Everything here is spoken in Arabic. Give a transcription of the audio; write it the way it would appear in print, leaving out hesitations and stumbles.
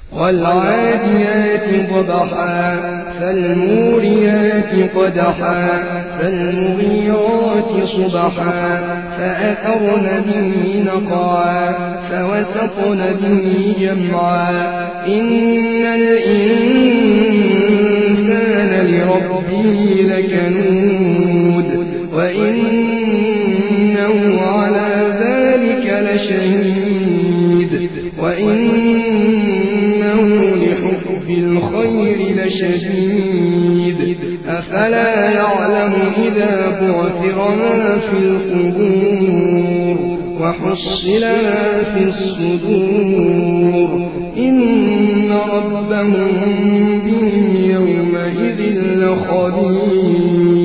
والعاديات ضبحا فالموريات قدحا فالمغيرات صبحا فأثرن به نقعا فوسطن به جمعا إن الإنسان لربه لكنود وإنه على ذلك لشهيد وإنه لحب الخير لشديد أفلا يعلم إذا بعثر ما في القبور وحصل ما في الصدور إن ربهم بهم يومئذ لخبير.